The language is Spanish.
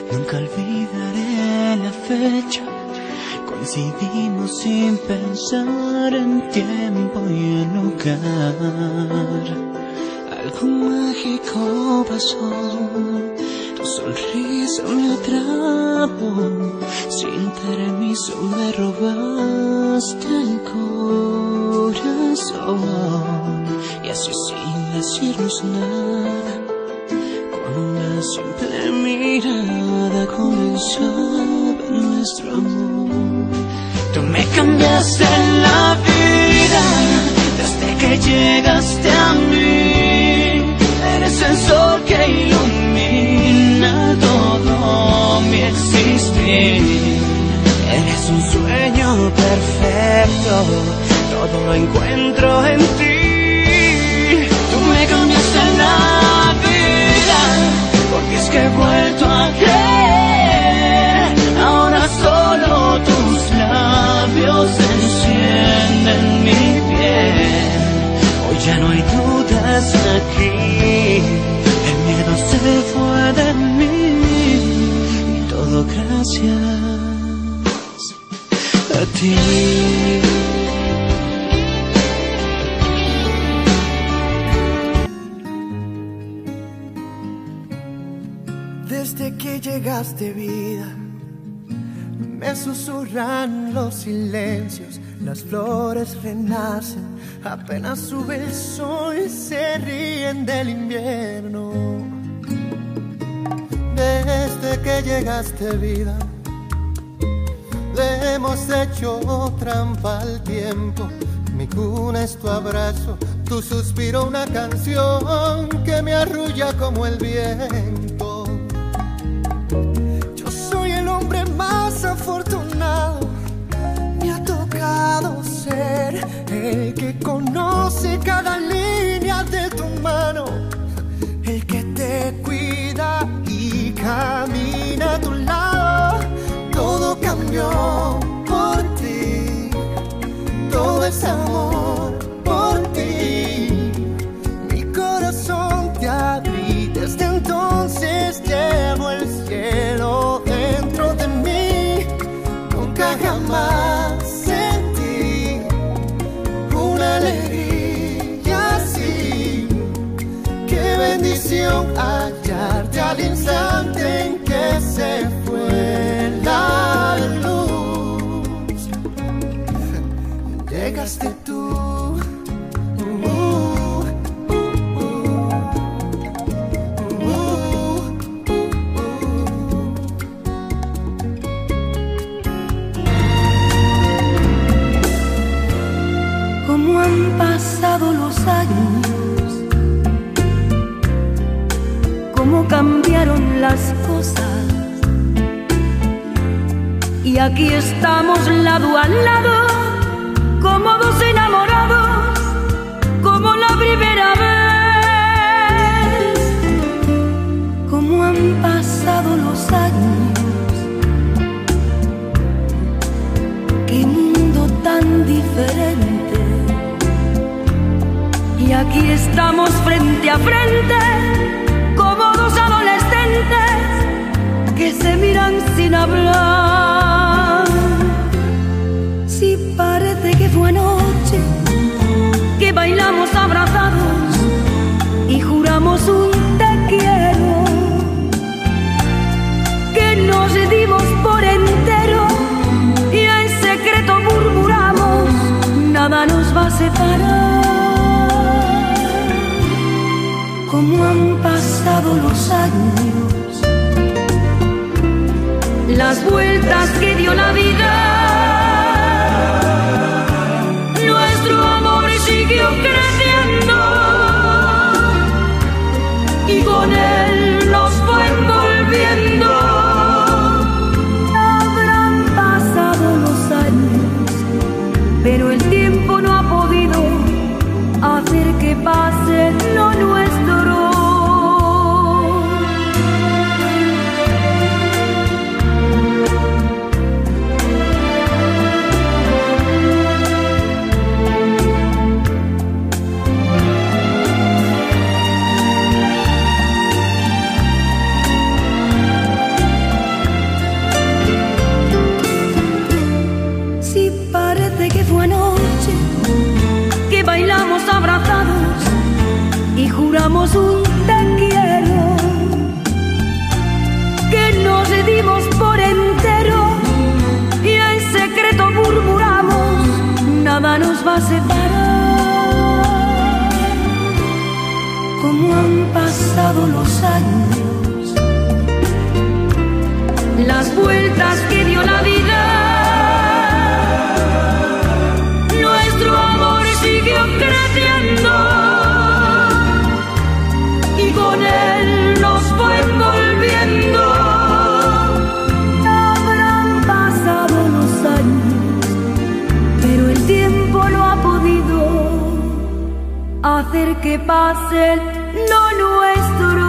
Nunca olvidaré la fecha. Coincidimos sin pensar en tiempo y en lugar. Algo mágico pasó. Tu sonrisa me atrapó. Sin permiso me robaste el corazón. Y así sin decirnos nada, con una simple mirada comenzaba nuestro amor. Tú me cambiaste la vida desde que llegaste a mí. Eres el sol que ilumina todo mi existir. Eres un sueño perfecto, todo lo encuentro en ti. Tú me cambiaste la vida, porque es que he vuelto a creer. Ahora solo tus labios encienden mi piel. Hoy ya no hay dudas aquí, el miedo se fue de mí. Y todo gracias a ti. Desde que llegaste, vida, me susurran los silencios, las flores renacen, apenas sube el sol y se ríen del invierno. Desde que llegaste, vida, le hemos hecho trampa al tiempo. Mi cuna es tu abrazo, tu suspiro una canción que me arrulla como el viento. Más afortunado, me ha tocado ser el que conoce cada línea de tu mano, el que te cuida y camina a tu lado. Todo cambió por ti, todo es amor por ti. Mi corazón te abrí, desde entonces llevo el cielo dentro de mí. Nunca jamás sentí una alegría así. Qué bendición hallarte al instante en que se fue la luz. Llegaste tú. Han pasado los años, cómo cambiaron las cosas, y aquí estamos lado a lado, como dos enamorados, como la primera vez. Cómo han pasado los años, qué mundo tan diferente. Y aquí estamos frente a frente, como dos adolescentes que se miran sin hablar. Si parece que fue anoche, que bailamos abrazados y juramos un te quiero, que nos dimos por entero y en secreto murmuramos, nada nos va a separar. Cómo han pasado los años, las vueltas que dio la vida, nuestro amor siguió creciendo y con él nos fue envolviendo. Habrán pasado los años, pero el tiempo no ha podido hacer que pase lo nuestro. dejamos un te quiero que nos dimos por entero y en secreto murmuramos, nada nos va a separar. Como han pasado los años, las vueltas que dio la vida, nuestro amor siguió creciendo y con él nos fue envolviendo. Habrán pasado los años, pero el tiempo no ha podido hacer que pase lo nuestro.